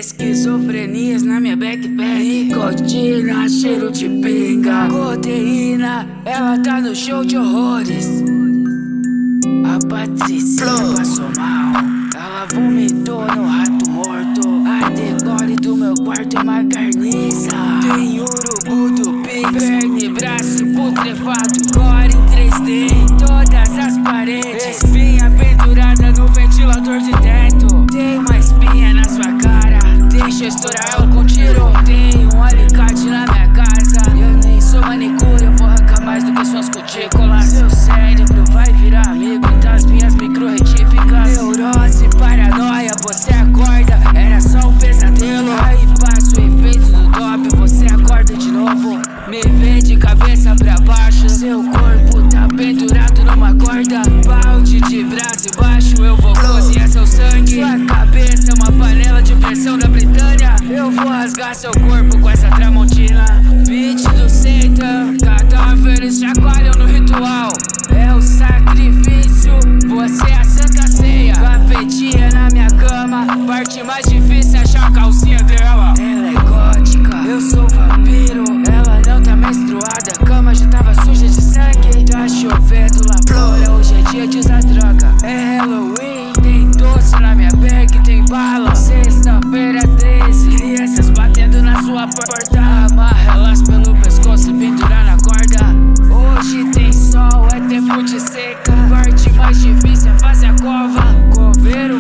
Esquizofrenias na minha backpack. Nicotina, cheiro de pinga. Codeína, ela tá no show de horrores. A Patricinha passou mal, ela vomitou no rato morto. A decore do meu quarto é uma carniça. Tem urubu do Pix, perna e braço putrefado. Core em 3D em todas as paredes. Espinha pendurada no ventilador de teto. Tem uma espinha na sua cara, deixa eu estourar ela com tiro. Tem um alicate na minha casa. Eu nem sou manicure, eu vou arrancar mais do que suas cutículas. Seu cérebro vai virar amigo das minhas micro-retíficas. Neurose, paranoia, você acorda, era só um pesadelo. Aí passa o efeito do top, você acorda de novo. Me vê de cabeça pra baixo, seu corpo tá pendurado numa corda. Balde de braço e baixo, eu vou cozinhar seu sangue. Sua cabeça é uma panela de pressão da Britânia. Eu vou rasgar seu corpo com essa tramontina. Beat do Satan, cadáveres chacoalham no ritual. É o sacrifício, você é a santa ceia. Capetinha na minha cama, parte mais difícil é achar a calcinha dela. Ela é gótica, eu sou vampiro. Ela não tá menstruada, a cama já tava suja de sangue. Tá chovendo lá fora, hoje é dia de usar droga. É Halloween, tem doce na minha bag, tem bala. Sexta-feira 13, crianças batendo na sua porta. Amarra elas pelo pescoço e pendura na corda. Hoje tem sol, é tempo de seca. Parte mais difícil é fazer a cova. Coveiro